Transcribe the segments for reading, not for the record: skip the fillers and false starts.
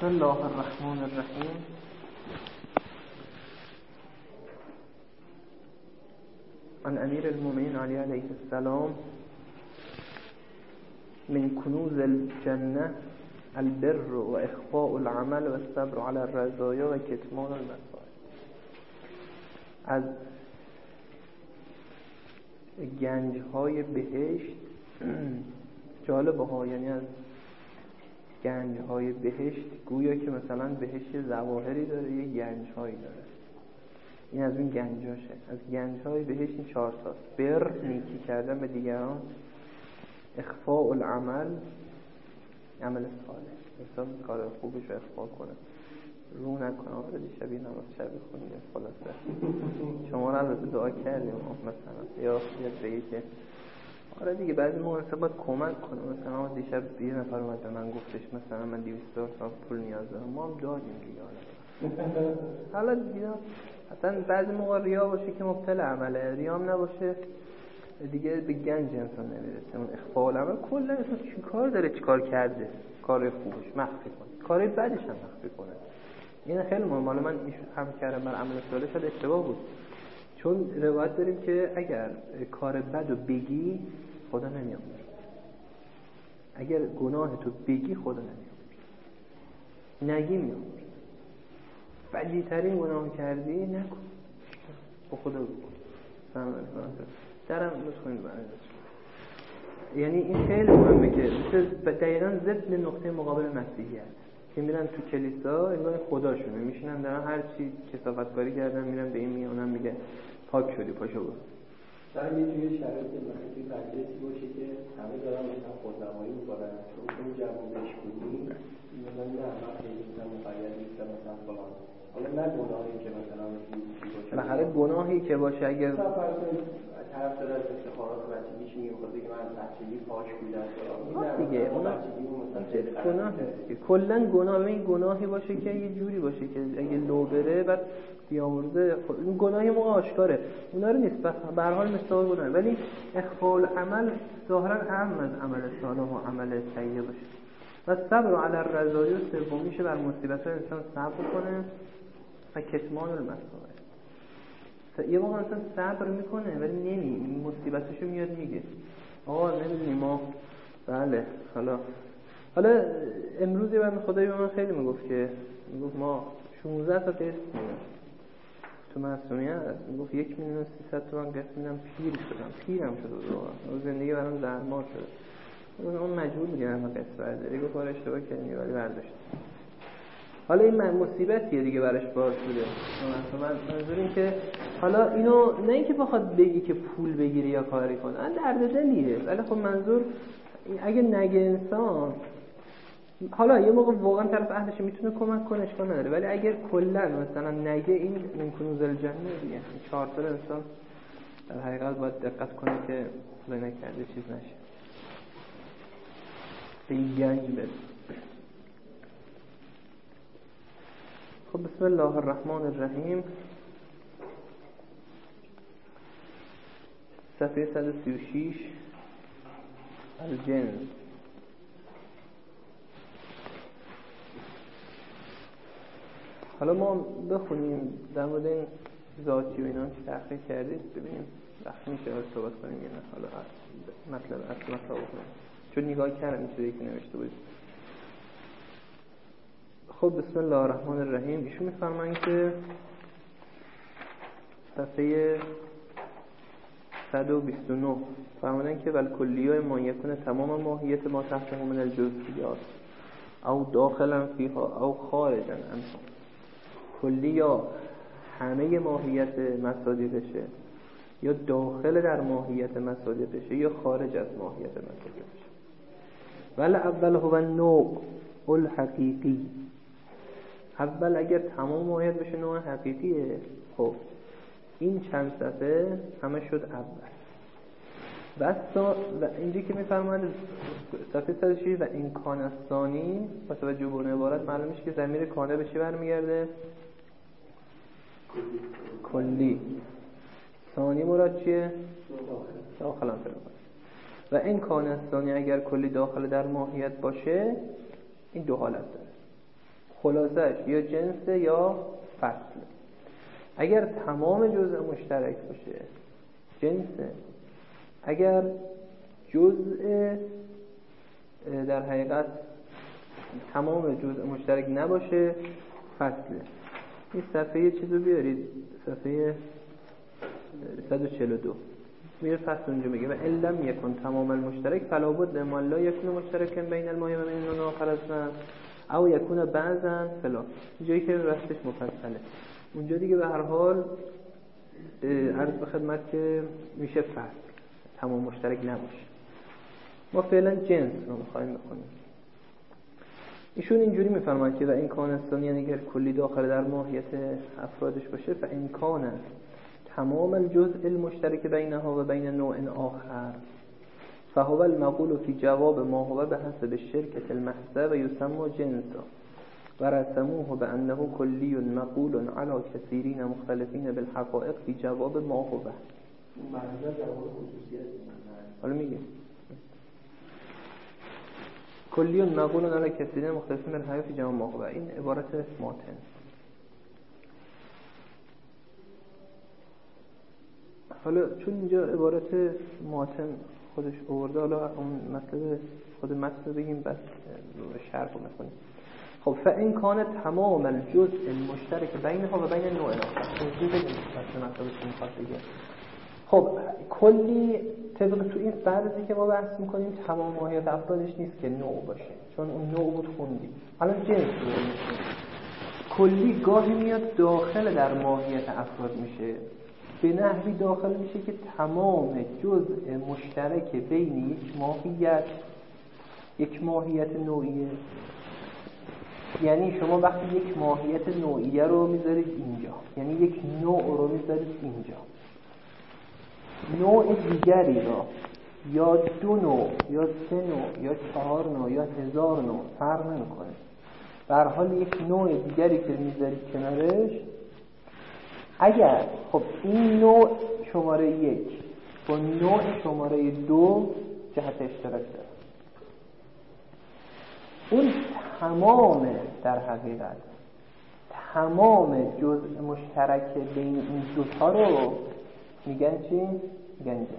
الله الرحمن الرحیم. عن امیر المؤمنین علی علیه السلام: من کنوز الجنه البر و اخفاء العمل و الصبر علی الرزایا و کتمان المصائب. از گنج‌های بهشت، جالبه ها، یعنی از گنج‌های بهشت گویا که مثلا بهشت ظواهری داره، یه گنج‌هایی داره. این از اون گنجاشه. از گنج‌های بهشت این 4 تاست: بر، نیکی کردن به دیگران; اخفاء العمل، عمل صالح، مثلا کار خوبش رو اخفا کنه، رو نکنه. آره دیشب این نماز شب خوندیم خلاصه شما رو البته دعا کردیم مثلا، یا بگی که آره دیگه بعضی موقع باید کمک کنه. مثلا دیشب یه نفر اومد به من گفتش مثلا من 200 تا پول نیاز دارم، ما هم دادیم دیگه. حالا دیگه اصلا بعضی موقع ریا باشه که مبتل عمله، ریام نباشه دیگه به گنج انسان نمیرسه. اون اخفاء العمل کلا انسان چی کار داره، چی کار کرده، کار خوبش مخفی کنه، کار بدش هم مخفی کنه. این خیلی مهمه. من هم کردم بر عمل صالح شد اشتباه بود، چون روایت داریم که اگر کار بدو بگی خدا نمیاد، اگر گناه تو بگی خدا نمیاد، نگی میاد. بدی‌ترین گناه کردی نکن، با خدا بگو. درم بخونید برای یعنی این خیلی مهمه که دقیقاً ضد نقطه مقابل مسیحیت که میرن تو کلیسا انگار خداشونه، میشینن دارن هر چی کثافتکاری کردن میرن به این میگن، اونم میگه پاک شدی پاشو برو. در یه جوری شرایطی مثلا توی مجلسی باشه که همه دارن مثلا خودنمایی میکنن، چون اون جوونش کنی مثلا نه من خیلی مقید نیستم مثلا فلان، حالا نه گناهی که مثلا باشه، بخاطر گناهی که باشه اگر طرف داره از افتخارات بچگیش میگه که من از بچگی پاک بودم فلان دیگه، اون گناهه. کلا گناه این گناهی باشه که یه جوری باشه که اگه لو بره بعد بیامرزه، این گناهی موقع آشکاره، اونا رو نیست به هر حال مثال گناه. ولی اخفاء العمل ظاهرا اهم از عمل صالح و عمل سیئ باشه. و صبر علی الرذایل، سومیشه بر مصیبت‌ها انسان صبر کنه. و کتمان المصائب، یه موقع انسان صبر میکنه ولی مصیبتشو میاد میگه آقا نمیدونی ما بله. حالا امروز یه بنده خدایی به من خیلی میگفت ما 16 تا قسط میدم تو معصومیت، میگفت 1,300,000 تومان قسط میدم، پیرم شده واقعا، زندگی برام زهرمار شده. اون مجبور بودیم همه قسط برداری، گفت کار اشتباه کردی ولی برداشت. حالا این مصیبتیه دیگه براش باعث بوده. منظور این که حالا اینو نه اینکه بخواد بگی که پول بگیری یا کاری کنه، درد دلیه، ولی خب منظور اگه نگه انسان، حالا یه موقع واقعا طرف اهلش میتونه کمک کنه اشکال نداره، ولی اگر کلا مثلا نگه، این من کنوز الجنه دیگه، این 4 تا انسان در حقیقت باید دقت کنه که خدا نکرده چیز نشه، به این گنج برسه. خب بسم الله الرحمن الرحیم. صفحه 136 الجن. حالا ما بخونیم در مورد این ذاتی و اینا که تحقیق کردید، ببینیم وقت میشه صحبت کنیم یا نه. حالا مطلب بخونیم چون نگاه کردم این چیزی که نوشته بود. خب بسم الله الرحمن الرحیم. ایشون میفرمایند که صفحه 129 فرمودن که والکلیه ما یکون تمام ماهیت ما تحت من الجزئیات او داخلا فیها او خارجا عنها. کلی یا همه ماهیت مصادیقشه، یا داخل در ماهیت مصادیقشه، یا خارج از ماهیت مصادیقشه. ولی اول هو النوع الحقیقی. اول اگر تمام ماهیت بشه نوع حقیقیه. خب این چند صفحه همه شد اول. و اینجا که میفرماید صفحه 106 و این کان ثانی با توجه به اون عبارت معلوم میشه که ضمیر کانه به چی برمیگرده؟ کلی. ثانی مراد چیه؟ داخلا فرمان. و این کان ثانی اگر کلی داخل در ماهیت باشه، این دو حالت داره. خلاصش یا جنس یا فصل. اگر تمام جزء مشترک باشه جنسه، اگر جزء در حقیقت تمام جزء مشترک نباشه فصله. این صفحه چیزو بیارید، صفحه 142 میره فصل اونجا میگه و ان لم یکن تمام المشترک فلا بد ما لا یکون مشترکا بین المایه و بین النون آخر اصلا او یکون بعضا فلا. جایی که راستش مفصله اونجا دیگه به هر حال عرض به خدمت که میشه فصل، تمام مشترک نباشه. ما فعلا جنس رو میخوایم بخونیم. ایشون اینجوری میفرمایند که و این کان ثانی، یعنی اگر کلی داخل در ماهیت افرادش باشه، فان کان تمام الجزء المشترک بینها و بین نوع آخر فهو المقول فی جواب ما هو بحسب الشركة المحضة و یسمى جنسا و رسموه بانه کلی مقول على کثیرین مختلفین بالحقائق فی جواب ما هو. محضة جواب خصوصیت حالا میگه کلی مقول على کثیرین مختلفین بالحقائق فی جواب ما هو. این عبارت ماتن. حالا چون اینجا عبارت ماتن خودش آورده، حالا اون مطلب خود متن بگیم بعد شرح می‌کنیم. خب فإن کان تمام الجزء المشترک بینها و بین نوع آخر. این بگیم مطلبش می‌خواد بگه. خب کلی طبق تو این فرضی که ما بحث می‌کنیم تمام ماهیت افرادش نیست که نوع باشه، چون اون نوع بود خوندیم. حالا جنس رو می‌خونیم. کلی گاهی میاد داخل در ماهیت افراد میشه، به نحوی داخل میشه که تمام جزء مشترک بین یک ماهیت نوعیه. یعنی شما وقتی یک ماهیت نوعیه رو میذارید اینجا، یعنی یک نوع رو میذارید اینجا، نوع دیگری را یا 2 نوع یا 3 نوع یا 4 نوع یا 1000 نوع فرق نمیکنه، به هر حال یک نوع دیگری که میذارید کنارش، اگر خب این نوع شماره 1 با نوع شماره 2 جهت اشتراک داره، اون تمام در حقیقت تمام جزء مشترک بین این دوتا رو میگن چی؟ میگن جنس.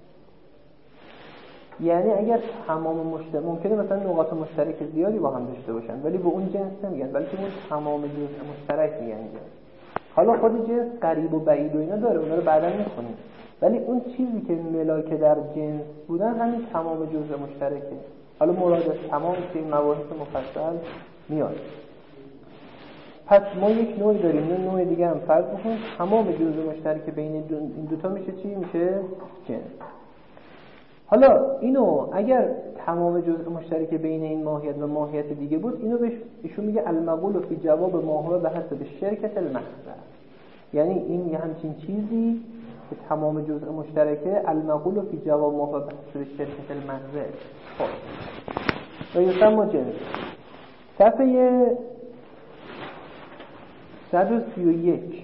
یعنی اگر تمام ممکنه مثلا نقاط مشترک زیادی با هم داشته باشن ولی به اون جنس نمیگن، بلکه اون تمام جزء مشترک میگن جنس. حالا خود جنس قریب و بعید و اینا داره، اونا رو بعدا میخونیم، ولی اون چیزی که ملاک در جنس بودن همین تمام جزء مشترکه. حالا مراد از تمام که این مباحث مفصل میاد. پس ما یک نوع داریم، نوع دیگه هم فرض بکنیم تمام جزء مشترک بین این دوتا میشه چی؟ میشه جنس. حالا اینو اگر تمام جزء مشترک بین این ماهیت و ماهیت دیگه بود، اینو بهش ایشون میگه المقول فی جواب ما هو بحسب الشركة المحضة. یعنی این یه همچین چیزی که تمام جزء مشترکه، المقول فی جواب ما هو بحسب الشركة المحضة. خب و یسمى جنس. صفحه 131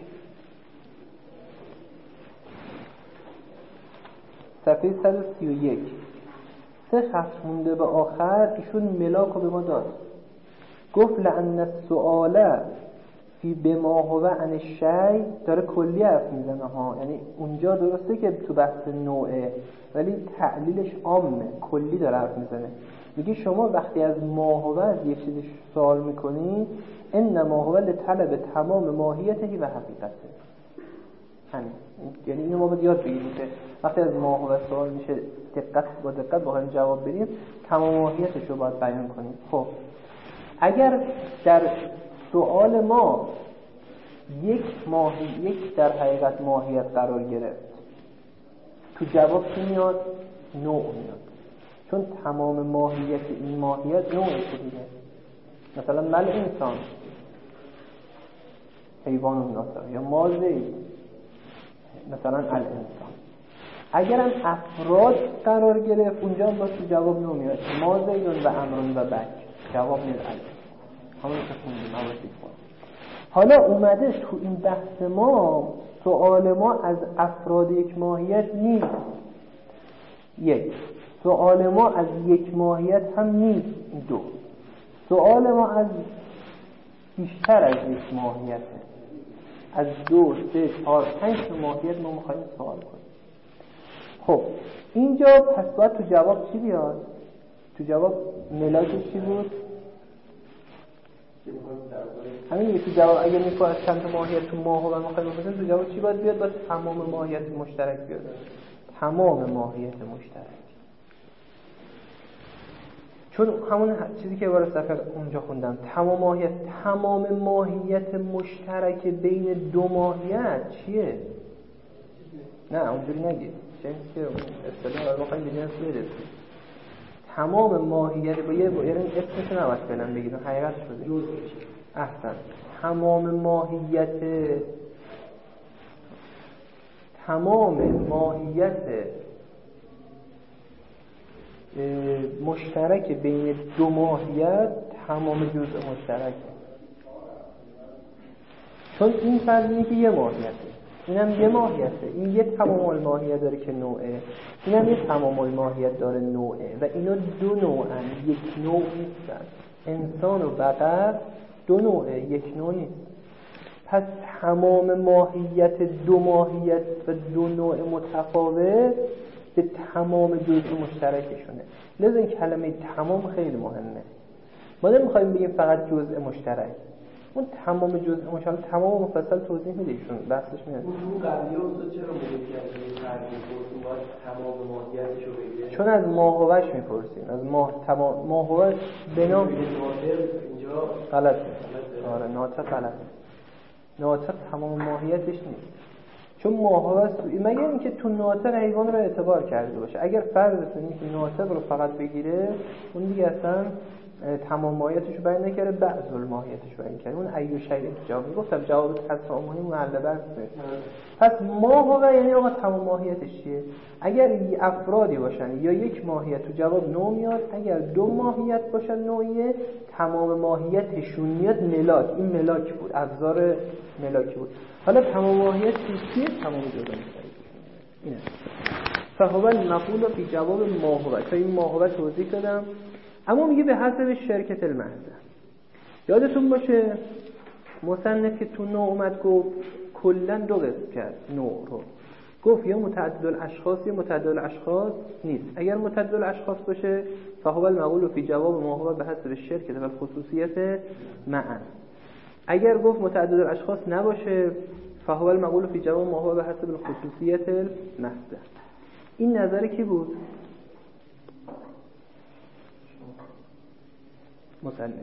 صفحه 131 3 خط مونده به آخر ایشون ملاک رو به ما داد. گفت لأن السؤال فی بما هو عن الشیء، داره کلی حرف میزنه ها، یعنی اونجا درسته که تو بحث نوعه ولی تعلیلش عامه، کلی داره حرف میزنه. میگه شما وقتی از ما هو از یک چیزی سوال میکنی، انما هو لطلب تمام ماهیته و حقیقته. همین، یعنی اینو ما باید یاد بگیریم که وقتی از ما هو سوال میشه با دقت بخوایم جواب بدیم، تمام ماهیتش رو باید بیان کنیم. خب اگر در سوال ما یک در حقیقت ماهیت قرار گرفت، تو جواب چی میاد؟ نوع میاد، چون تمام ماهیت این ماهیت نوعه دیگه. مثلا مل انسان حیوان ناطق یا ما زید مثلا الانسان. اگرم افراد قرار گرفت اونجا با تو جواب نوع میاد، ما زیدون و امرون و بک، جواب میاد الانسان. همون که خوندیم مواسیف کنیم. حالا اومده تو این بحث ما سوال ما از افراد یک ماهیت نیست، سوال ما از یک ماهیت هم نیست، 2 سوال ما از بیشتر از یک ماهیته، از 2 3 4 5 ماهیت ما میخوایم سوال کنیم. خب اینجا پس باید تو جواب چی بیاد؟ تو جواب ملاکش چی بود؟ همین دیگه. تو جواب اگه میگه از چند تا ماهیت تو ماه و میخوایم بپرسیم تو جواب چی باید بیاد؟ باید تمام ماهیت مشترک بیاد. تمام ماهیت مشترک. چون همون چیزی که بار سفر اونجا خوندم، تمام ماهیت مشترک بین دو ماهیت چیه؟ نه اونجوری نگید، چیزی که اصطلاح رو بخوایم بگیم سویده تمام ماهیت با یه یعنی اسمش نباید فعلا بگید، حقیقت شده احسن. تمام ماهیت مشترک بین دو ماهیت تمام جزء مشترک. چون این فرض اینه که یه ماهیته، اینم یه ماهیته، این یه تمام الماهیت داره که نوعه، اینم یه تمام الماهیت داره نوعه و اینا دو نوعن، یک نوع نیستن. انسان و بقر دو نوعه، یک نوع نیست. پس تمام ماهیت دو ماهیت و دو نوع متفاوت به تمام جزء مشترکشونه. لذا این کلمه تمام خیلی مهمه. ما نمیخوایم بگیم فقط جزء مشترک، اون تمام جزء مشترک تمام مفصل توضیح میده ایشون، بحثش میاد. اون قضیه رو چرا مهم کردیم؟ فرض باید تمام ماهیتش رو بگیم. چون از ماهوش میپرسیم، از تمام ماهوش بنا اینجا غلطه. آره ناطق غلطه. ناطق تمام ماهیتش نیست. چون ماهوش مگر اینکه تو ناطق حیوان رو اعتبار کرده باشه. اگر فرض کنیم که ناطق رو فقط بگیره، اون دیگه اصلا تمام ماهیتش رو بیان نکرده، بعض الماهیتش رو بیان کرده. اون ایو شیء تو جواب گفتم، جواب تسامحی معلبه است. پس ماهوش یعنی آقا تمام ماهیتش چیه؟ اگر افرادی باشن یا یک ماهیت تو جواب نوع میاد، اگر دو ماهیت باشن نوعیه تمام ماهیتشون میاد ملاک. این ملاک بود، ابزار ملاکی بود. حالا تمام ماهیت چیه؟ تمام جزء اینه. فهو المقول فی جواب ماهوش. تا این ماهوش توضیح دادم. اما میگه به حسب شرکت المحضه. یادتون باشه مصنف که تو نوع اومد گفت کلا دو قسم کرد نوع رو. گفت یا متعدد الاشخاص یا متعدد الاشخاص نیست. اگر متعدد الاشخاص باشه فهو المقول فی جواب ماهوش به حسب شرکت و خصوصیت معا. اگر گفت متعدد الاشخاص نباشه فهو المقول فی جواب ماهوش به حسب خصوصیت المحضه. این نظر کی بود؟ مصنف.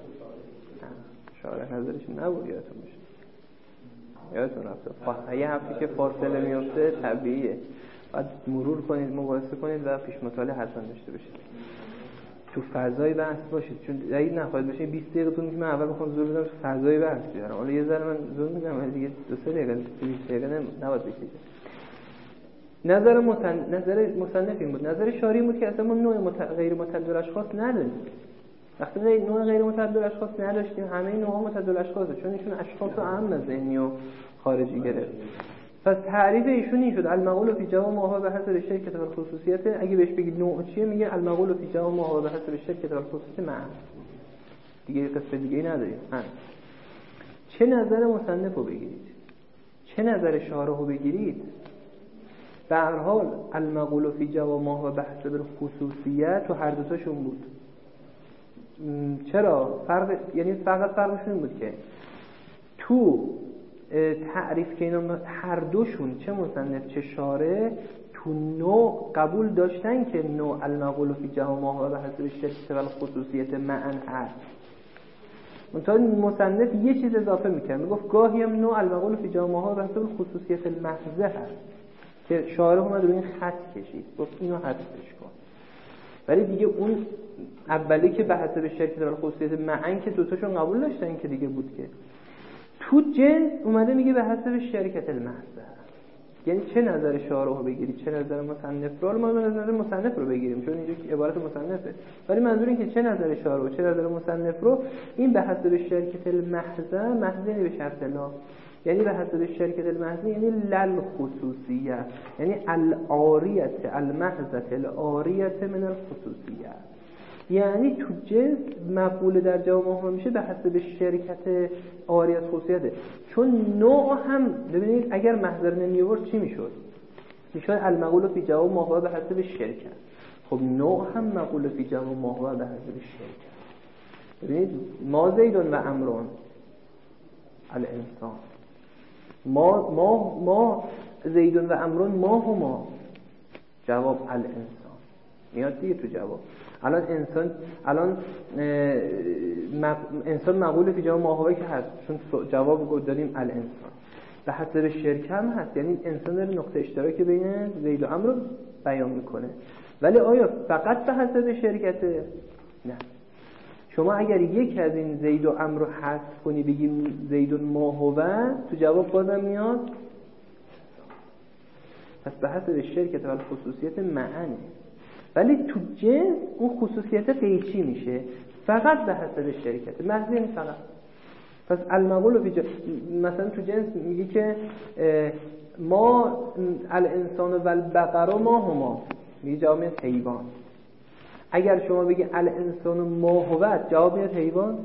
شارح نظرش نبود، یادتون باشه. یادتون رفته. یه هفته که فاصله میفته طبیعیه. باید مرور کنید، مقایسه کنید و پیش مطالعه حتما داشته باشید. تو فضای بحث باشید، چون اگه نخواهید باشید 20 دقیقه‌تون که من اول بخوام زور بدم تو فضای بحث بیارم. حالا یه ذره من زور میدم ولی دیگه 2-3 دقیقه 20 دقیقه نباید بکشه. نظر مصنف این بود. نظر شارحی بود که اصلا ما نوع غیر متعدد الاشخاص نداریم. وقتی نوع غیر متعدد الاشخاص نداشتیم، همه نوع‌ها متعدد الاشخاصه، چون ایشون اشخاص رو عام ذهنی و خارجی گرفت. پس تعریف ایشون این شد المقول فی جواب ماهوش به حسب شرکت و خصوصیت. اگه بهش بگید نوع چیه میگه المقول فی جواب ماهوش به حسب شرکت و خصوصیت معا. دیگه قصه دیگه ای نداریم. چه نظر مصنف رو بگیرید، چه نظر شارح رو بگیرید، به هر حال المقول فی جواب ماهوش به حسب خصوصیت تو هر دو تاشون بود. چرا؟ یعنی فقط فرقشون بود که تو تعریف که اینا هر دوشون چه مصنف چه شارح تو نوع قبول داشتن که نوع المقول فی جواب ماهوش به حسب شرکت و خصوصیت معا هست. منتها مصنف یه چیز اضافه میکنه، میگفت گاهی هم نوع المقول فی جواب ماهوش به حسب خصوصیت المحضه هست که شارح اومد روی این خط کشید، گفت اینو حذفش کن. ولی دیگه اون اولی که به حسب شرکت و خصوصیت معا که دوتاشون قبول داشتن که دیگه بود که تو جنس اومده میگه به حسب شرکت المحضه. یعنی چه نظر شارح رو بگیری چه نظر مصنف رو، ما نظر مصنف رو بگیریم چون اینجا عبارت مصنفه. ولی منظور این که چه نظر شارح و چه نظر مصنف رو، این به حسب شرکت المحضه، محضه به شرط لا، یعنی به حسب شرکت المحضه یعنی لل خصوصیه، یعنی العاریت المحضه العاریت من الخصوصیه. یعنی تو جنس مقوله در جواب ماهوه میشه به حسب شرکت عاری از خصوصیته. چون نوع هم ببینید اگر محضر نمی آورد چی میشد؟ میشد المقول فی جواب ماهوه به حسب شرکت. خب نوع هم مقوله فی جواب ماهوه به حسب شرکت. ببینید ما زیدون و عمرون الانسان، ما زیدون و عمرون ما هما، جواب الانسان میاد دیگه تو جواب. الان انسان مقوله فی جواب ماهوه که هست، چون جواب داریم الانسان. به حسب شرکت هم هست، یعنی انسان داره نقطه اشتراکی بین زید و عمرو رو بیان میکنه. ولی آیا فقط به حسب شرکته؟ نه. شما اگر یک از این زید و عمرو رو حذف کنی بگی زید ما هو، تو جواب بازم میاد. پس به حسب شرکت و خصوصیت معنی. ولی تو جنس اون خصوصیت قیچی میشه فقط به حسب شرکت محض، این فقط. پس المقول فی مثلا تو جنس میگه که ما الانسان و البقر ما هما، میگه جواب میاد حیوان. اگر شما بگی الانسان ما هو، جواب میاد حیوان.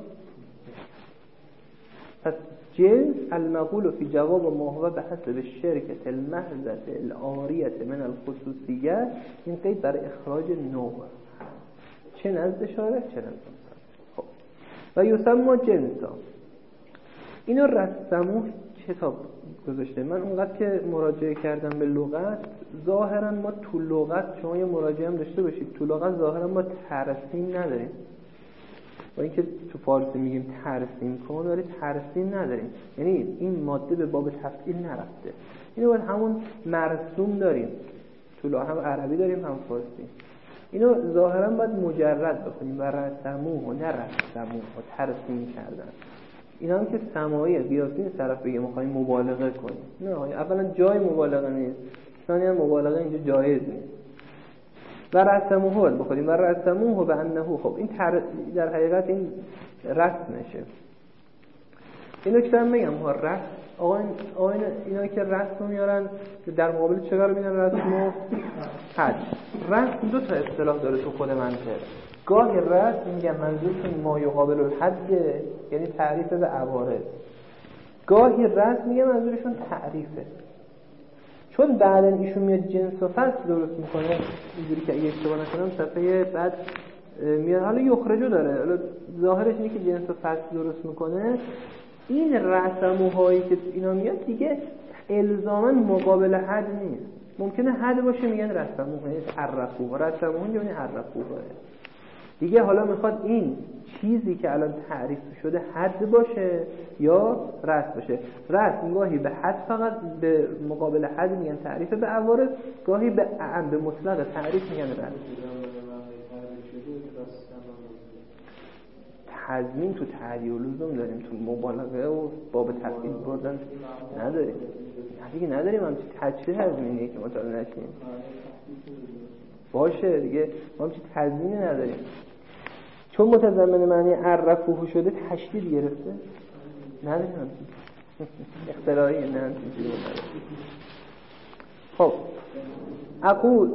پس جنس المقول فی جواب ما هو به حسب شرکت المحضة العاریة من الخصوصیه، این قید برای اخراج نوع، چه نزد شارح چه نزد. خب و یسمى جنسا، اینو رسمو کتاب گذاشته. من اونقدر که مراجعه کردم به لغت، ظاهرا ما تو لغت، شما یه مراجعه هم داشته باشید، تو لغت ظاهرا ما ترسیم نداریم. با اینکه تو فارسی میگیم ترسیم کن، ولی ترسیم نداریم. یعنی این ماده به باب تفعیل نرفته. اینو باید همون مرسوم داریم. تو لغت هم عربی داریم هم فارسی. اینو ظاهرا باید مجرد بخونیم و رسموه و نه رسموه و ترسیم کردن. اینا هم که سماعیه، بیاستی این طرف بگه میخوایم مبالغه کنیم. نه، اولا جای مبالغه نیست، ثانیا مبالغه اینجا جایز نیست. و رسموه بخونیم و رسموه به انه. خب این در حقیقت این رسمشه. این نکته هم میگم ها، رسم آقا اینا که رسم میارن در مقابل چه قرار میدن؟ رسم و حد. رسم دو تا اصطلاح داره تو خود منطق. گاهی رسم میگن منظورشون ما یقابل الحد، یعنی تعریف به عوارض. گاهی رسم میگن منظورشون تعریفه. چون بعدن ایشون میاد جنس و فصل درست میکنه، اینجوری که اگه اشتباه نکنم صفحه بعد میاد، حالا یخرجو داره، حالا ظاهرش اینه که جنس و فصل درست میکنه. این رسموهایی که اینا میاد دیگه الزاما مقابل حد نیست. ممکنه حد باشه میگن رسموه، یعنی عرفوه. رسموه یعنی عرفوه دیگه. حالا میخواد این چیزی که الان تعریف شده حد باشه یا رسم باشه. رسم گاهی به حد فقط به مقابل حد میگن تعریف به عوارض، گاهی به اعم به مطلق تعریف میگن رسم. تضمین تو تعدیل و لزوم داریم، تو مبالغه و باب تفعیل بردن نداریم. دیگه نداریم هم چه تضمینیه که مطالعه نشیم باشه دیگه، ما هم چه تضمینی نداریم. چون متضمن معنی عرفوه شده تشدید گرفته نداریم هم اختراعیه، نه هم چیزی رو نداریم. خب اقول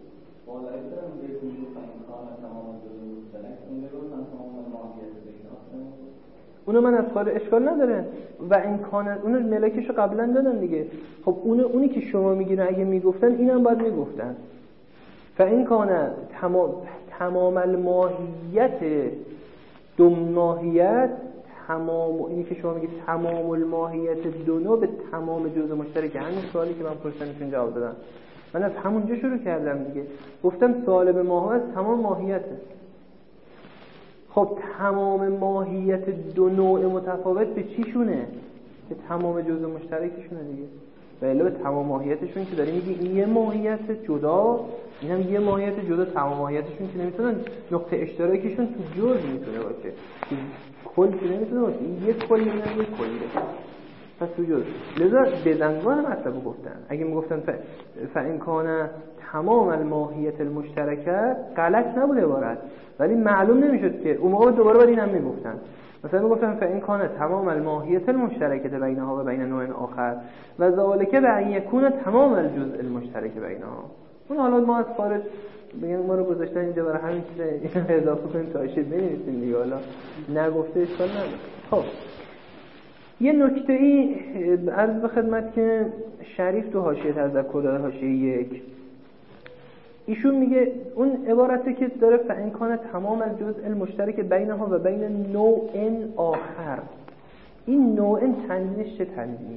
اونو من از خاله اشکال نداره و امکانات اونو ملکشو قبلا دادن دیگه. خب اونی که شما میگیرن اگه میگفتن اینم باید میگفتن. فإن کان تمام الماهیت دو ماهیت، تمام اینی که شما میگید تمام الماهیت دونو به تمام جزء مشترک. همین سوالی که من پرسیدم جواب دادم. من از همونجا شروع کردم دیگه، گفتم سوال به ماهو از تمام ماهیته. خب تمام ماهیت دو نوع متفاوت به چی شونه؟ به تمام جزء مشترکشونه دیگه. و الا به تمام ماهیتشون که داری میگی این یه ماهیت جدا، اینم یه ماهیت جدا. تمام ماهیتشون که نمیتونن نقطه اشتراکشون تو جزء میتونه باشه، کل که نمیتونه باشه. این یک کلی، اینم یک کلیه، پس تو جزء. لذا بزنگان مطلب گفتن. اگه میگفتن فإن کان تمام الماهیت المشترکه، غلط نبوده عبارت، ولی معلوم نمیشد که اون موقع دوباره باید اینم میگفتن. مثلا میگفتن فإن کان تمام الماهیت المشترکه بینها و بین نوع آخر و ذالک بأن یکون تمام الجزء المشترک بینها. اون حالا ما از خارج بگن ما رو گذاشتن اینجا برای همین چیزا اضافه کنیم تا حاشیه بنویسیم دیگه، حالا نگفته اشکال نداره. خب یه نکته‌ای عرض به خدمت که شریف تو حاشیه تذکر داره، حاشیه 1 ایشون میگه اون عبارتی که داره فإمکان تمام الجزء المشترک بینها و بین نوع آخر، این نوع تنوینش چه تنوینیه؟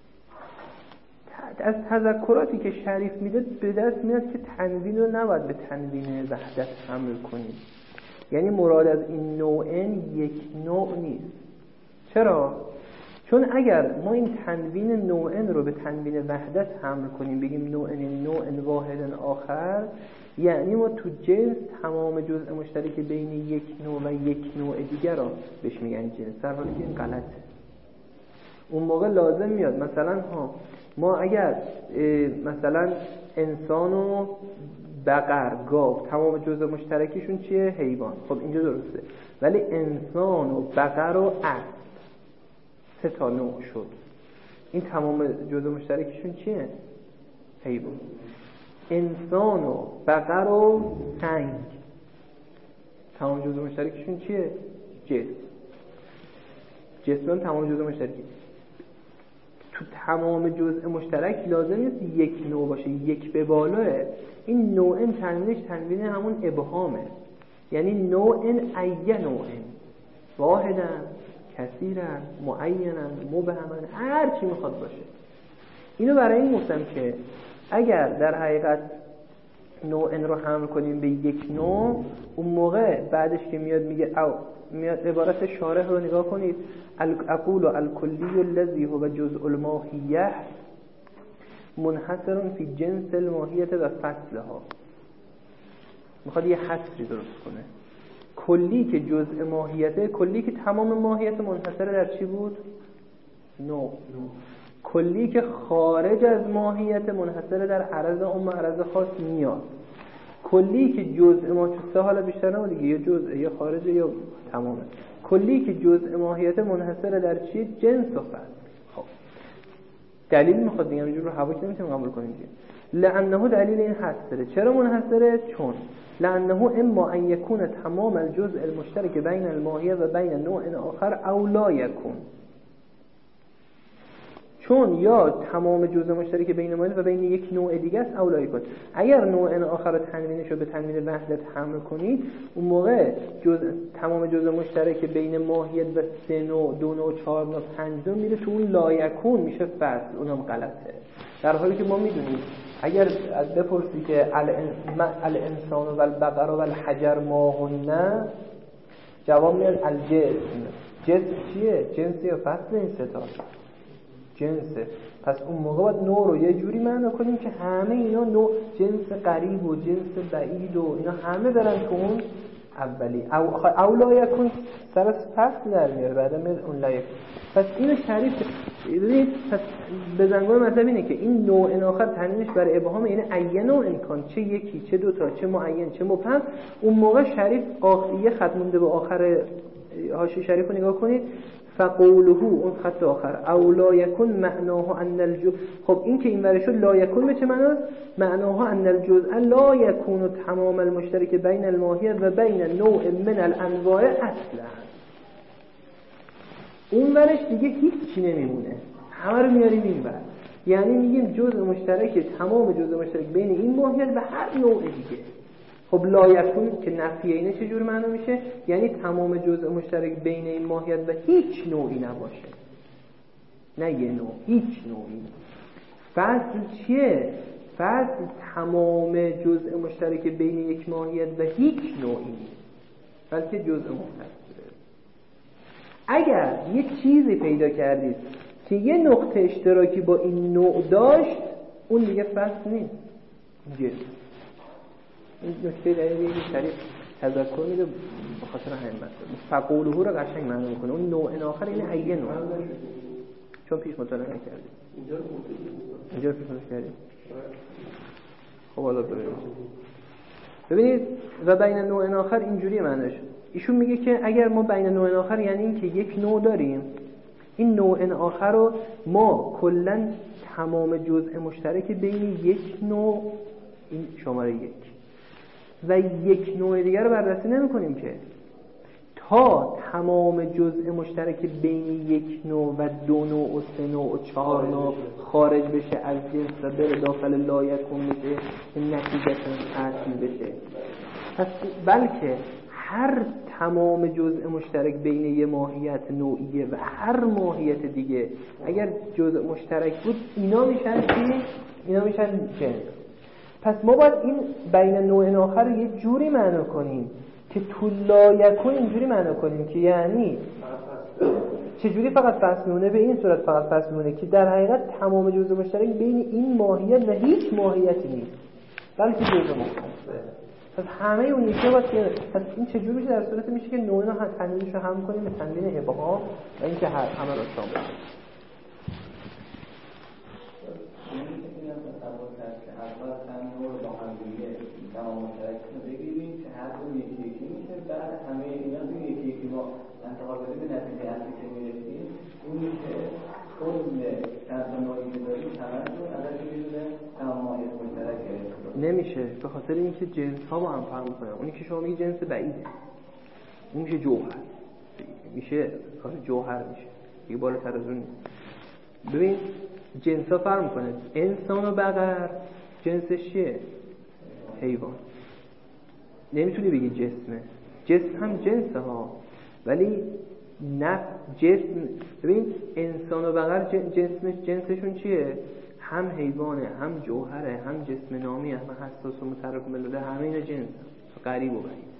از تذکراتی که شریف میده به دست میاد که تنوین رو نباید به تنوین وحدت حمل کنیم، یعنی مراد از این نوع یک نوع نیست. چرا؟ چون اگر ما این تنوین نوع رو به تنوین وحدت حمل کنیم، بگیم نوع واحد آخر، یعنی ما تو جنس تمام جزء مشترک بین یک نوع و یک نوع دیگر رو بهش میگن جنس، در حالی که این غلطه. اون موقع لازم میاد مثلا ما اگر مثلا انسان و بقر، گاو، تمام جزء مشترکشون چیه؟ حیوان. خب اینجا درسته، ولی انسان و بقر و اسب 3 تا نوع شد، این تمام جزء مشترکشون چیه؟ حیوان. انسان و بقر و سنگ تمام جزء مشترکشون چیه؟ جسم تمام جزء مشترکی. تو تمام جزء مشترک لازم نیست یک نوع باشه، یک به بالاه. این نوع تنوینش تنوین همون ابهامه، یعنی نوع ای نوع، واحدا، کثیرا، معینا، مبهما، هر چی میخواد باشه. اینو برای این گفتم که اگر در حقیقت نوع رو حمل کنیم به یک نوع، اون موقع بعدش که میاد میگه میاد عبارت شارح رو نگاه کنید، اقول الکلی الذی هو جزء الماهیه منحصر فی جنس الماهیت و فصلها. میخواد یه حصری درست کنه. کلی که جزء ماهیته، کلی که تمام ماهیت منحصر در چی بود؟ نوع. کلی که خارج از ماهیت منحصر در عرض عام و عرض خاص میاد. کلی که جزء ما چه حالا بیشتر نمو دیگه، یا جزء یا خارج یا تمامه. کلی که جزء ماهیت منحصر در چی؟ جنس و فصل. خب دلیل میخواد بگم اینجور رو هوا که نمیتونیم قبول کنیم که لانه دلیل این حصره. چرا منحصره؟ چون لانه اما ان یکون تمام الجزء المشترک بین الماهیه و بین نوع آخر او لا یکون. چون یا تمام جزء مشترک بین ماهیت و بین یک نوع دیگه است او لا یکون. اگر نوع آخر رو تنوینش رو به تنوین وحدت حمل کنید، اون موقع تمام جزء مشترک بین ماهیت و 3 نوع، 2 نوع، 4 نوع، 5 نوع میره تو اون لا یکون، میشه فصل. اونم غلطه، در حالی که ما میدونیم اگر بپرسی که الانسان و البقر و الحجر ماهن، جواب میاد الجسم. جسم چیه؟ جنس یا فصل؟ این 3 تا جنسه. پس اون موقع باید نوع رو یه جوری معنا کنیم که همه اینا نوع، جنس قریب و جنس بعید و اینا همه برن تو اون اولی. او لا یکون سر از فصل در میاره، بعدا میاد اون لا یکون. پس اینو شریف ببینید، پس بزنگاه مطلب اینه که این نوع آخر تنوینش برای ابهام، یعنی ای نوع امکان، چه یکی چه دوتا، چه معین چه مبهم. اون موقع شریف یه خط مونده به آخر حاشیه شریف رو نگاه کنید، فقوله، اون خط آخر، او لا یکون معناه ان الجزء. خب این که این ور شد لا یکون به چه معناست؟ معناه ان الجزء لا یکون تمام المشترک بین الماهیه و بین نوع من الانواع اصلا. اون ورش دیگه هیچی نمیمونه، همه رو میاریم این ور، یعنی میگیم جزء مشترک، تمام جزء مشترک بین این ماهیت و هر نوع دیگه. خب لا یکون که نفی اینه چجور معنا میشه؟ یعنی تمام جزء مشترک بین این ماهیت و هیچ نوعی نباشه، نه یه نوع، هیچ نوعی. فصل چیه؟ فصل تمام جزء مشترک بین یک ماهیت و هیچ نوعی، بلکه جزء مختصره. اگر یک چیزی پیدا کردید که یه نقطه اشتراکی با این نوع داشت، اون دیگه فصل نیست، جنس. این نکته در این شریف تذکر میده به خاطر همین مسئله. فقوله رو قشنگ معنا میکنه. اون نوع آخر این ای نوع، چون پیش مطالعه کردیم اینجا پیش مطالعه کردیم. خب حالا ببینید و بین نوع آخر اینجوری معناش. ایشون میگه که اگر ما بین نوع آخر، یعنی این که یک نوع داریم، این نوع آخر رو ما کلا تمام جزء مشترک بین یک نوع، این شماره 1 و یک نوع دیگر رو بررسی نمی‌کنیم که تا تمام جزء مشترک بین یک نوع و دو نوع و سه نوع و چهار نوع خارج بشه از جنس و بره داخل لایکون بشه که نتیجه‌اش حاصل بشه. پس بلکه هر تمام جزء مشترک بین یه ماهیت نوعیه و هر ماهیت دیگه اگر جزء مشترک بود اینا میشن چی؟ اینا میشن جنس. پس ما باید این بین نوع آخر رو یه جوری معنا کنیم که تو لایکون اینجوری معنا کنیم که یعنی چجوری فقط فصل میمونه، به این صورت فقط فصل میمونه که در حقیقت تمام جزء مشترک بین این ماهیت و هیچ ماهیتی نیست بلکه جزء مشترک. پس همه اون یکی باید که پس این چجوری میشه؟ در صورت میشه که نوعنا تنوینش رو هم کنیم به تنوین ابهام و اینکه همه رو شامل کنیم. تمام مشترک رو بگیریم که هر دو یکی میشه، بعد همه اینا رو یکی ما انتقال بدیم به نتیجه اصلی که میرسیم اون میشه کل چند تا نوعی که داریم همه‌شون ازش میشه تمام ماهیت مشترک نمیشه، به خاطر اینکه جنس ها با هم فرق میکنن. اونی که شما میگی جنس بعیده اون میشه جوهر، میشه کار جوهر میشه دیگه، بالاتر از اون نیست. ببین جنس ها فرق میکنه. انسان و بقر جنسش چیه؟ حیوان. نمیتونی بگی جسمه، جسم هم جنسه ها، ولی نه جسم. ببین انسان و بقر جنسشون چیه؟ هم حیوانه، هم جوهره، هم جسم نامیه، هم حساس و متحرک ملاده، همه اینا جنس هم. قریب و بعید.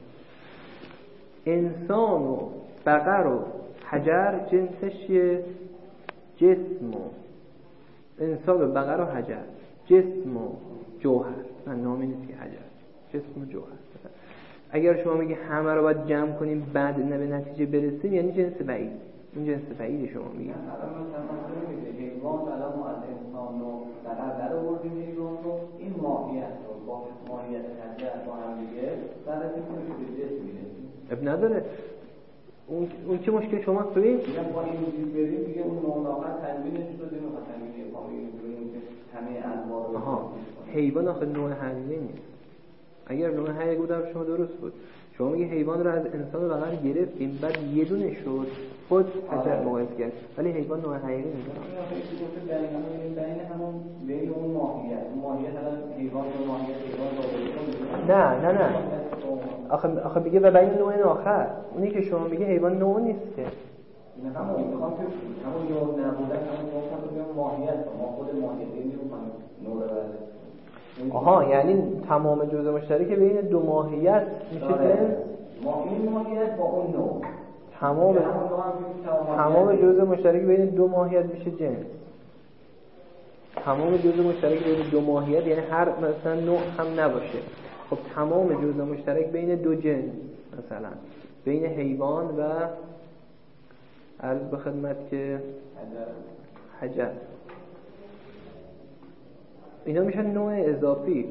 انسان و بقر و حجر جنسش چیه؟ جسم و انسان و بقر و حجر، جسم و جوهر. نه نامی نیست که حجر، جسم و جوهر. اگر شما میگی همه رو باید جمع کنیم بعد نه به نتیجه برسیم، یعنی جنس بعید. این جنس بعید شما میگید. حیوان الان ما از انسان و بقر در آوردیم، حیوان رو این ماهیت رو با ماهیت حجر با هم دیگه بررسی کنیم که به جسم میرسیم. اب نداره. اون که مشکل شما ببین با این بریم دیگه اون نوع آخر تنوینش شده، میخواد تنوین پامی اینجوری که همه انواع رو حیوان آخه نوع حقیقی نیست. اگر نوع حقیقی بود در شما درست بود. شما میگه حیوان رو از انسان و بقر گرفتیم بعد یه دونه شد خود حجر مقایسه کرد، ولی حیوان نوع حقیقی نیست. بین همون بین اون ماهیت الان حیوان و ماهیت نه حیوان آخه میگه و بین نوع آخر. اونی که شما میگه حیوان نوع نیست که. نه همون میخوام که همون نوع نبودن همون نوع ماهیت ما خود ماهیت نمی‌کنیم نوع رو. آها یعنی تمام جزء مشترک بین دو ماهیت میشه جنس. این ماهیت با اون نوع تمام جزء مشترک بین دو ماهیت میشه جنس. تمام جزء مشترک بین دو ماهیت یعنی هر مثلا نوع هم نباشه. خب تمام جزء مشترک بین دو جنس، مثلا بین حیوان و عرض به خدمت که حجر، اینا میشن نوع اضافی.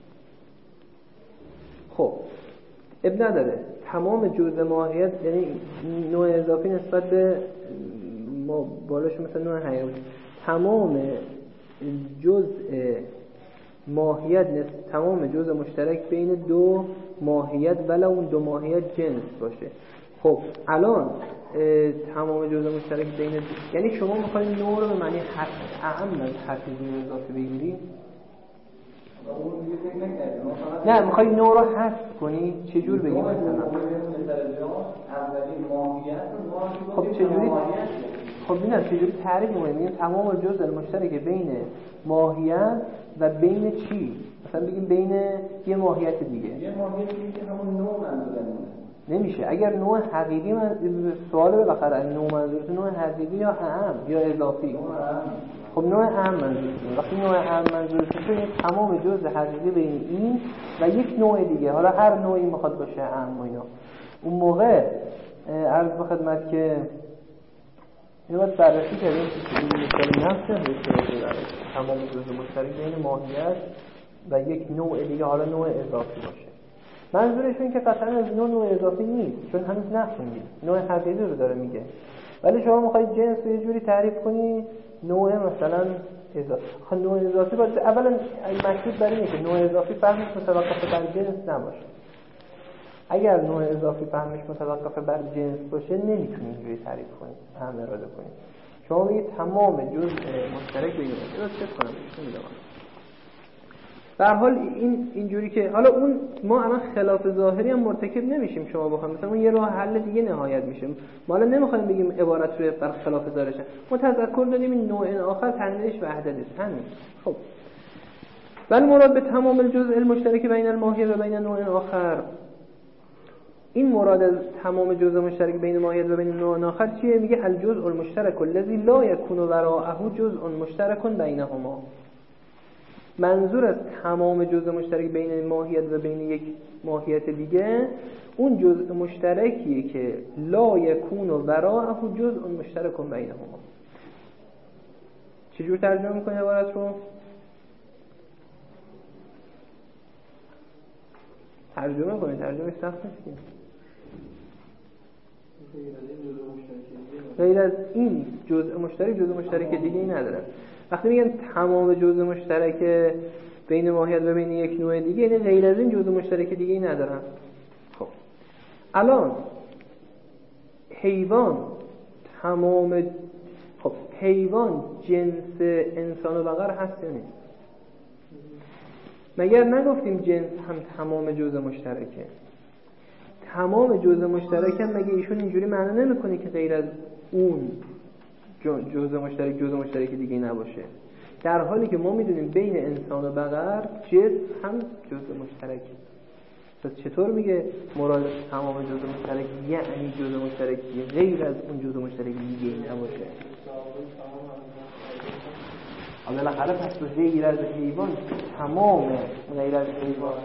خب اب نداره تمام جزء ماهیت یعنی نوع اضافی نسبت به ما بالاش مثلا نوع حیوان. تمام جزء ماهیت تمام جزء مشترک بین دو ماهیت ولی اون دو ماهیت جنس باشه. خب الان تمام جزء مشترک بین یعنی شما میخواید نوع رو به معنی اعم از حقیقی اضافه بگیرید؟ نه میخوای نوع رو حذف کنی؟ چجور بگیم مثلا؟ خب چجوری؟ خب نه چجوری تعریف می‌کنیم؟ تمام جزء مشترک بین ماهیت و بین چی؟ مثلا بگیم بین یه ماهیت دیگه. یه ماهیت دیگه که همون نوع منظورمونه. نمیشه. اگر نوع حقیقی سوال بالاخره نوع منظورت نوع حقیقی یا اعم یا اضافی؟ خب نوع اعم منظورتونه. وقتی نوع اعم منظورتونه تمام جزء حقیقی بین این و یک نوع دیگه، حالا هر نوعی میخواد باشه اعم و اینا، اون موقع عرض به خدمت که اینو باید بررسی کردیم که مثال نفسه تمام جزء مشترک بین ماهیت و یک نوع دیگه، حالا نوع اضافی باشه. منظورشون که قطعا از نوع اضافی نیست، چون هنوز نخوندید، نوع حقیقی رو داره میگه. ولی شما میخواید جنس رو یه جوری تعریف کنی نوع مثلا اضافی. نوع اضافی باید اولا مکتوب برای اینه که نوع اضافی فهمش متوقف بر جنس نباشه. اگر نوع اضافی فهمش متوقف بر جنس باشه نمیتونی اینجوری تعریف کنید، هم اراده کنید. شما بگید تمام جزء مشترک بین اونها چه کنم نمیدونم. به هر حال اینجوری که حالا اون ما الان خلاف ظاهری هم مرتکب نمیشیم، شما بخواید مثلا اون یه راه حل دیگه نهایت میشه. ما الان نمیخوایم بگیم عبارت رو بر خلاف ظاهرش، ما تذکر دادیم این نوع آخر تنویعش وحدت است همین. خب ولی مراد به تمام الجزء المشترک بین الماهیت و بین نوع آخر، این مراد از تمام جزء مشترک بین ماهیت و بین نوع آخر چیه؟ میگه الجزء المشترک الذی لا یکون وراءه جزء مشترک بینهما. منظور از تمام جزء مشترک بین ماهیت و بین یک ماهیت دیگه اون جزء مشترکیه که لا یکون وراءه جزء مشترک بینهما. چجور ترجمه میکنه عبارت رو؟ ترجمه کنید، ترجمه سخت نیست. غیر از این جزء مشترک دیگه ای نداره. وقتی میگن تمام جزء مشترک بین ماهیت و بین یک نوع دیگه، یعنی غیر از این جزء مشترک دیگه ای ندارن. خب الان حیوان حیوان جنس انسان و بقر هست یا نیست؟ مگر نگفتیم جنس هم تمام جزء مشترکه؟ تمام جزء مشترک هم مگه ایشون اینجوری معنا نمیکنه که غیر از اون جزء مشترک دیگه نباشه؟ در حالی که ما میدونیم بین انسان و بقر جنس هم جزء مشترکه. پس چطور میگه مراد تمام جزء مشترک یعنی جزء مشترکی غیر از اون جزء مشترک دیگه نباشه؟ بالاخره پس تو غیر از حیوان تمام غیر از حیوان.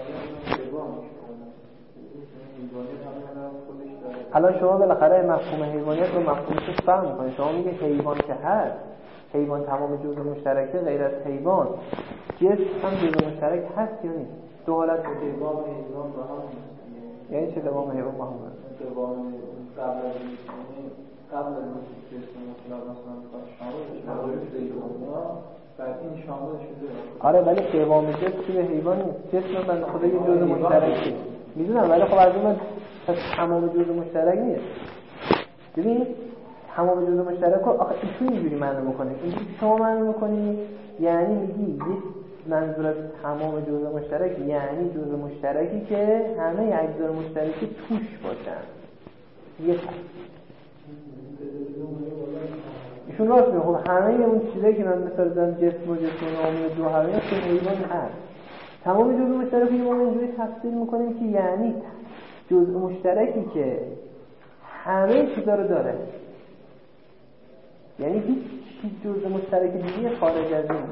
الان شما بالاخره مفهوم حیوانیت رو مفهومش فهم می‌کنید. شما میگه حیوان که هست، حیوان تمام جزء مشترکه، غیر از حیوان جنس هم جزء مشترک هست یا نیست؟ دو حالت دوام حیوان با هم یعنی چه دوام حیوان با هم؟ دوام قبل از جسم مثلا شامل حیوان بعد این شامل شده. آره ولی قوام جسم به حیوان نیست. جسم من خدا یه جزء مشترکه میدونم، ولی خب از اون پس تمام جزء مشترک نیست. ببین تمام جزء مشترک رو آخه ایشون اینجوری معنی میکنه، اینجوری شما معنی میکنی یعنی میگی یک منظور از تمام جزء مشترک یعنی جزء مشترکی که همه اجزای مشترکی توش باشن. یک ایشون راست میگه. خب همه اون چیزایی که من مثلا زدم جسم و نامی و جوهره که حیوان هست، تمام جزء مشترکی ما اینجوری تفسیر میکنیم که یعنی جزء مشترکی که همه چیزا رو داره، یعنی هیچ جزء مشترک دیگه خارج از این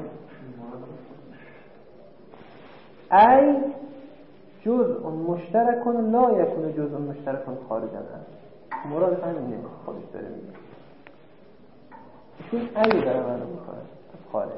ای جزء مشترک لا یکون جزء مشترک خارج از هم. مراد همینه خودش داره میگه. چون ای داره معنی میکنه خارج.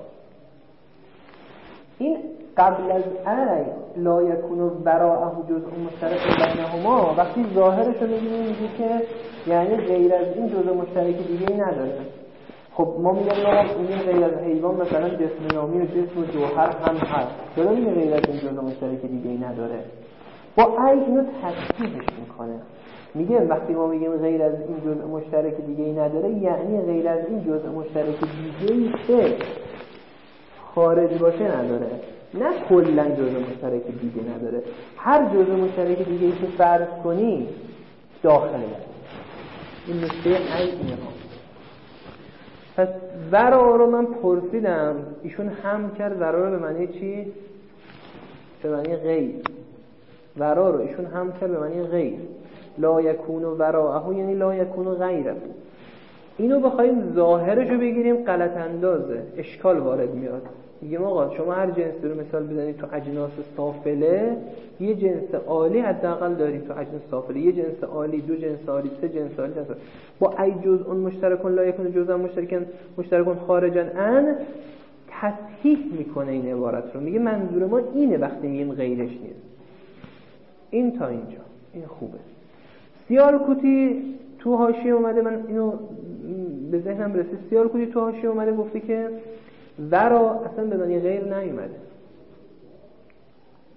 این قبل از ای لا یکون وراءه جزء مشترک بینهما وقتی ظاهرش رو میگیم میگه که یعنی غیر از این جزء مشترک دیگه ای نداره. خب ما میگیم این غیر از حیوان مثلا جسم نامی و جسم و جوهر هم هست، چرا میگه غیر از این جزء مشترک دیگه ای نداره؟ با ای اینو تصحیحش میکنه، میگه وقتی ما میگیم غیر از این جزء مشترک دیگه ای نداره یعنی غیر از این جزء مشترک دیگه ای که خارج باشه نداره، نه کلا جزء مشترک دیگه نداره. هر جزء مشترک دیگه ای که فرض کنی داخله این نکته اینه. پس ورا رو من پرسیدم، ایشون هم کرد ورا رو به معنی چی؟ به معنی غیر. ورا رو ایشون هم کرد به معنی غیر. لا یکون وراءه یعنی لا یکون غیره. اینو بخوایم ظاهرشو بگیریم غلط اندازه، اشکال وارد میاد. میگم آقا شما هر جنسی رو مثال بزنید تو اجناس سافله، یه جنس عالی حداقل داریم تو اجناس سافله، یه جنس عالی، دو جنس عالی، سه جنس عالی هست. با ای جزء مشترکون لا یکون جزء مشترکون خارجا ان تصحیح میکنه این عبارت رو. میگه منظور ما اینه وقتی میگیم غیرش نیست. این تا اینجا این خوبه. سیالکوتی تو حاشیه اومده، من اینو به ذهنم رسید. سیالکوتی تو حاشیه اومده گفته که ورا اصلا به معنی غیر نیومده.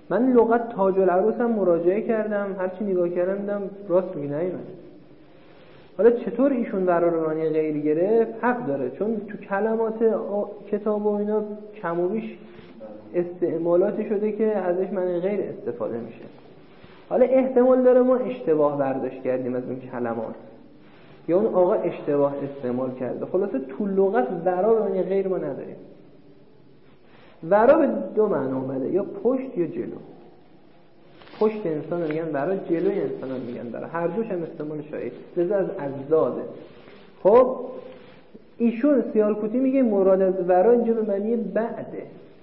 من لغت تاج العروس هم مراجعه کردم، هرچی نگاه کردم دیدم راست میگه نیومده. حالا چطور ایشون قرار به معنی غیر گرفت؟ حق داره، چون تو کلمات کتاب و اینا کم و بیش استعمالاتی شده که ازش معنی غیر استفاده میشه. حالا احتمال داره ما اشتباه برداشت کردیم از اون کلمات یا اون آقا اشتباه استعمال کرده. خلاصه تو لغت ورا به معنی غیر ما نداریم. ورا به دو معنی اومده، یا پشت یا جلو. پشت انسان رو میگن ورا، جلوی انسان رو میگن ورا، هر دوش هم استعمال شایع، لذا از اجزاده. خب ایشون سیالکوتی میگه مراد از ورا اینجا به معنی بعده.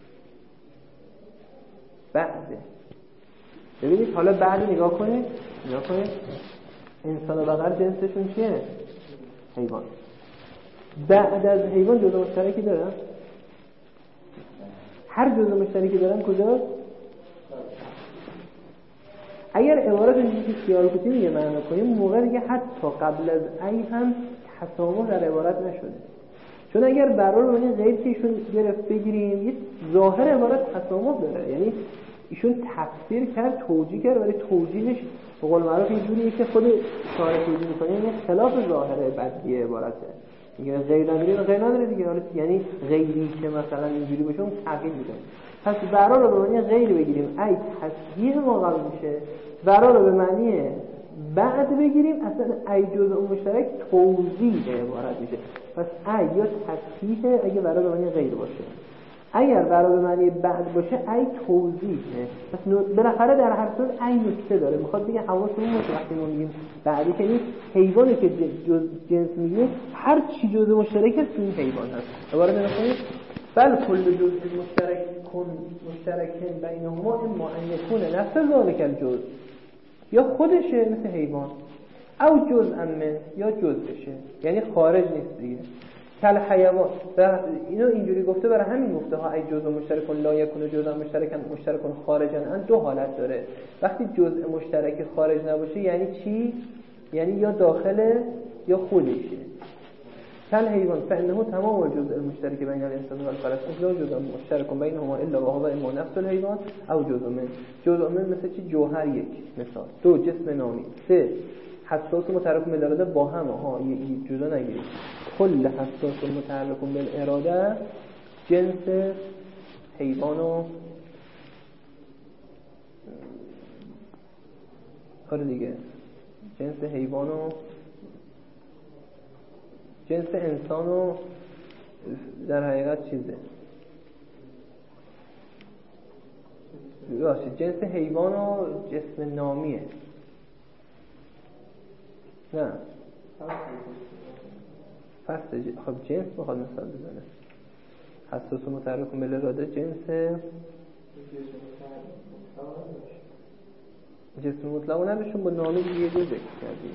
ببینید حالا بعد نگاه کنید انسان و بقر جنسشون چیه؟ حیوان. بعد از حیوان جزء مشترکی دارن؟ هر جزء مشترکی دارن کجاست؟ اگر عبارت اینجوری که سیالکوتی میگه معنی کنیم، موقع دیگه حتی قبل از ای هم تسامح در عبارت نشده. چون اگر برای معنی غیر که ایشون گرفت بگیریم، یه ظاهر عبارت تسامح داره، یعنی ایشون تفسیر کرد، توجیه کرد، ولی توجیهش به قول معروف یه جوریه که خود شارح توجیه می‌کنه، یعنی خلاف ظاهر بدیه عبارته. میگه غیر نداره دیگه، حالا یعنی غیری که مثلا اینجوری باشه اون تغییر میده. پس برا رو به معنی غیر بگیریم، ای تصحیح ما قبل میشه. برا رو به معنی بعد بگیریم، اصلا ای جزء مشترک توضیح عبارت میشه. پس ای یا تصحیح اگه برا به معنی غیر باشه، اگر برا به معنی بعد باشه ای توضیحه. پس بالاخره در هر صورت ای نکته داره، میخواد بگه حواسمون باشه وقتی ما میگیم بعدی که نیست حیوانی که جنس میگه هر چی جزء مشترک است این حیوان هست. دوباره نگاه بل کل جزء مشترک بینهما اما ان یکون نفس ذلک الجزء، یا خودشه مثل حیوان، او جزء من یا جزءشه، یعنی خارج نیست دیگه. کل حیوان اینو اینجوری گفته، برای همین گفته ها ای جزء مشترک لا یکون جزء مشترک خارجا، ان دو حالت داره. وقتی جزء مشترک خارج نباشه یعنی چی؟ یعنی یا داخله یا خودشه. کل حیوان فانه تمام الجزء المشترک بین الانسان و الفرس لا جزء مشترک بینهما الا وهو اما نفس الحیوان او جزء من مثل چی؟ جوهر یک مثال. دو جسم نامی. سه حساس متحرک بالاراده با هم ها یک جدا نگیرید. کل حساس متحرک بالاراده جنس حیوان و کار دیگه، جنس حیوان و جنس انسان و در حقیقت چیزه باشه، جنس حیوان و جسم نامیه. نه فصل خب جنس بخواد مثال بزنه، حساس و متحرک بالاراده جنس جسم مطلق نداشتون با نامی دیگه دو ذکر کردیم.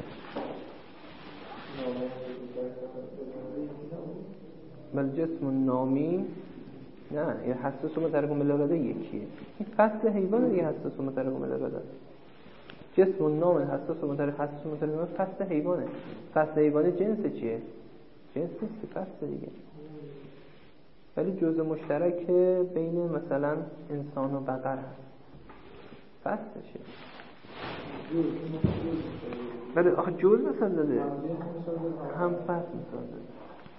بل جسم نامی نه، یه حساس و متحرک بالاراده یکیه. این فصل حیوان دیگه حساس و متحرک بالاراده. جسم و نام حساس و متحرک فصل حیوانه. فصل حیوانه جنس چیه؟ جنس نیست، فصل دیگه. ولی جزء مشترک بین مثلا انسان و بقر هست، فصلشه. ولی آخه جزء مثلا داده هم فصل مثلا داده.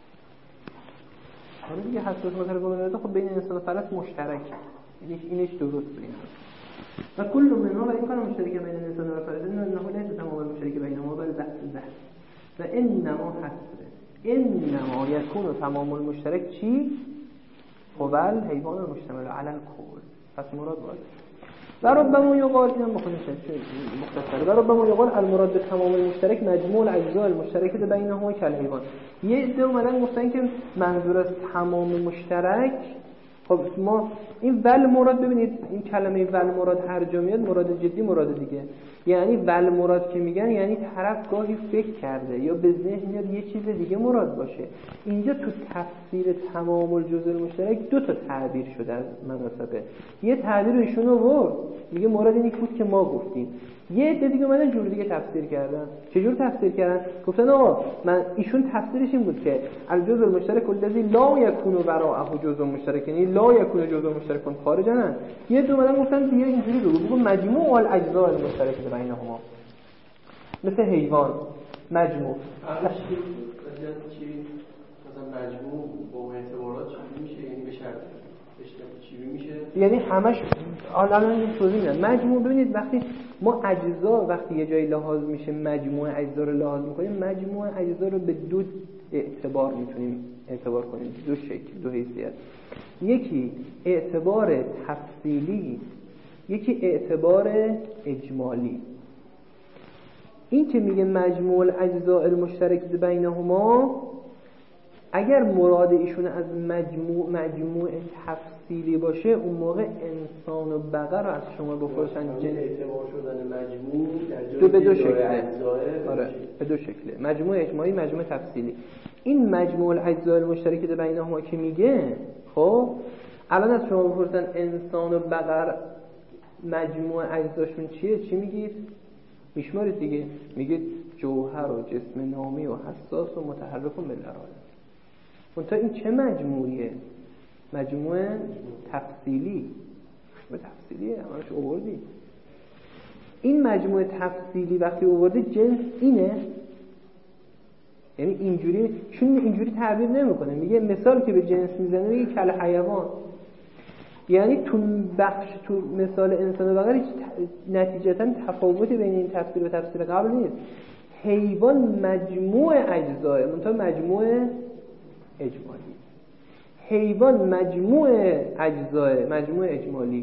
حالا دیگه حساس متحرک بالاراده خب بین انسان و فرس مشترک، اینش درست بگیم. و کل منها و این کار مشترک بین انسان و فرس انه لیس تمام المشترک بینهما بل بحث و انما حسره انما یکون تمام المشترک چی؟ قبل حیوان المشتمل علی الکل. پس مراد باشه و ربما یقال اینم بخونیم مختصر و ربما یقال المراد به تمام المشترک مجموع الاجزاء المشترکه بینهما کالحیوان. یه عده اومدن گفتن که منظور از تمام مشترک، خب ما این ول مراد، ببینید این کلمه ول مراد هر جا میاد مراد جدی مراد دیگه، یعنی ول مراد که میگن یعنی طرف گاهی فکر کرده یا به ذهن میاد یه چیز دیگه مراد باشه. اینجا تو تفسیر تمام الجزء المشترک دو تا تعبیر شده از مناسبه. یه تعبیر ایشون آورد میگه مراد این بود که ما گفتیم، یه عده دیگه اومدن جور دیگه تفسیر کردن. چجور تفسیر کردن؟ گفتن آقا ایشون تفسیرش این بود که الجزء المشترک الذی لا یکون وراءه جزء مشترک، یعنی لا یکون جزء مشترک خارجن. یه دو اومدن گفتن بیا اینجوری بگو مجموع الاجزاء المشترک بینهما، مثل حیوان مجموع مثلا مجموع با اعتبارات چی میشه، یعنی به شرط چی میشه، یعنی همش الان این توضیح میدم. مجموع ببینید وقتی ما اجزا وقتی یه جایی لحاظ میشه مجموع اجزا رو لحاظ میکنیم، مجموع اجزا رو به دو اعتبار میتونیم اعتبار کنیم، دو شکل، دو حیثیت. یکی اعتبار تفصیلی، یکی اعتبار اجمالی. این که میگه مجموع الاجزاء المشترک بینهما، اگر مراد ایشون از مجموع تفصیلی باشه، اون موقع انسان و بقر رو از شما بپرسن جنس اعتبار شدن مجموع در به دو شکله. آره به دو شکله، مجموع اجمالی، مجموع تفصیلی. این مجموع الاجزاء المشترک بینهما که میگه، خب الان از شما بپرسن انسان و بقر مجموع اجزاشون چیه، چی میگید؟ میشمارید دیگه، میگید جوهر و جسم نامی و حساس و متحرک و بالارادة. منتها این چه مجموعیه؟ مجموع تفصیلی. به تفصیلیه همش آوردی. این مجموع تفصیلی وقتی آورده جنس اینه، یعنی اینجوری، چون اینجوری تعبیر نمیکنه، میگه مثال که به جنس میزنه میگه کل حیوان، یعنی تو بخش تو مثال انسان و بقر هیچ نتیجتا تفاوتی بین این تفسیر و تفسیر قبل نیست. حیوان مجموع اجزاه، منتها مجموع اجمالی. حیوان مجموع اجزاه، مجموع اجمالی.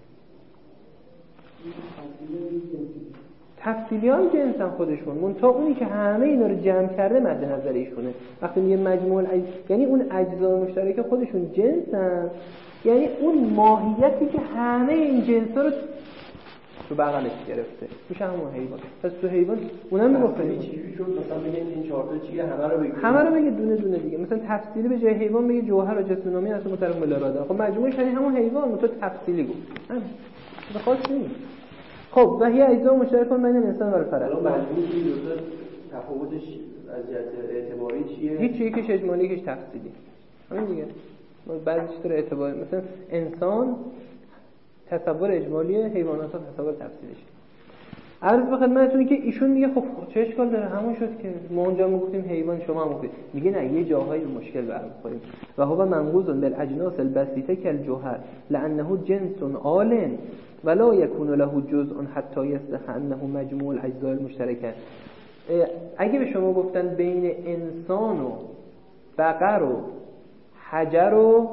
تفصیلی هم جنسن خودشون، منتها اونی که همه اینا رو جمع کرده مد نظر ایشونه. وقتی میگه مجموع یعنی اون اجزا مشترک خودشون جنسن، یعنی اون ماهیتی که همه این جنسا رو تو بغلش گرفته میشه همون حیوان. پس تو حیوان اونم میگفتن چیزی شد مثلا بگن این چهار تا چیه، همه رو بگه دونه دونه دیگه. مثلا تفصیلی به جای حیوان بگه جوهر و جسم نامی اصلا متعلق به الاراده. خب مجموعش یعنی همون حیوان، تو تفصیلی گفت همین به خاص نیست. خب و هی اجزا مشترک بین انسان و الفرد. مجموع این دو تا تفاوتش از جهت اعتباری چیه؟ هیچ یکیش اجمالی یکیش تفصیلی. همین دیگه. بعضیش داره اعتبار، مثلا انسان تصور اجمالیه، حیوانات ها تصور تفصیلیشه. عرض به خدمتتون که ایشون میگه خب چه اشکال داره، همون شد که ما اونجا میگفتیم حیوان، شما هم گفتید. میگه نه، یه جاهایی به مشکل برمیخوریم. و هو منقوض بالاجناس البسيطه كالجوهر لانه جنس عال ولا يكون له جزء حتى يصح انه مجموع الاجزاء المشتركه. اگه به شما گفتن بین انسان و بقر و حجر و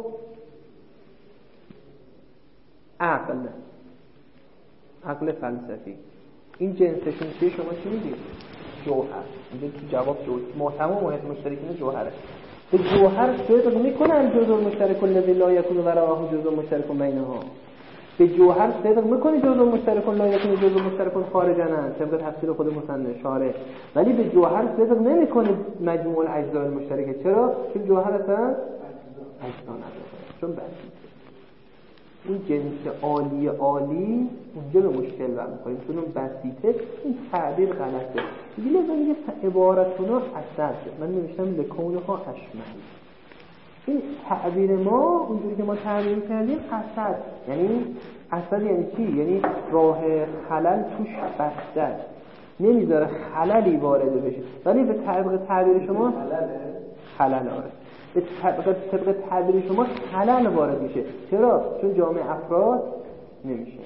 عقل فلسفی، این جنسشون چیه، شما چی میگید؟ جوهر. میگه تو جواب محتوا محیط مشترکین جوهره. به جوهر صدق میکنن جزء مشترک الذی لا یکون وراءه جزء مشترک بینها. به جوهر صدق میکنی جزء مشترک لا یکون جزء مشترک خارجن، طبق تفسیر خود مصنف شارح. ولی به جوهر صدق نمیکنی مجموع الاجزاء المشترکه. چرا؟ چون جوهر اصلا اجزا نداره، چون بسیطه. این جنس عالی اونجا به مشکل برمیخوریم، چون اون بسیطه. این تعبیر غلطه. دیگه لازم میگه عبارتونا اثر. من نوشتم لکونها اشمل. این تعبیر ما اونجوری که ما تعبیر کردیم اثر، یعنی اثر یعنی چی؟ یعنی راه خلل توش بسته، نمیذاره خللی وارد بشه. ولی به تعبیر شما خلل آره. به طبق تعبیر شما خلل وارد میشه. چرا؟ چون جامع افراد نمیشه.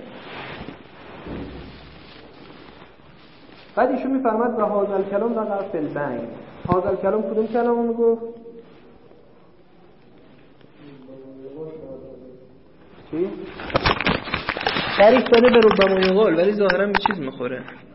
بعد ایشون میفرماد و هذا الکلام و غرف البین. هذا الکلام کدوم کلامو میگفت؟ چی؟ تعریف داده به ربما یقال، ولی ظاهرا به چیز میخوره.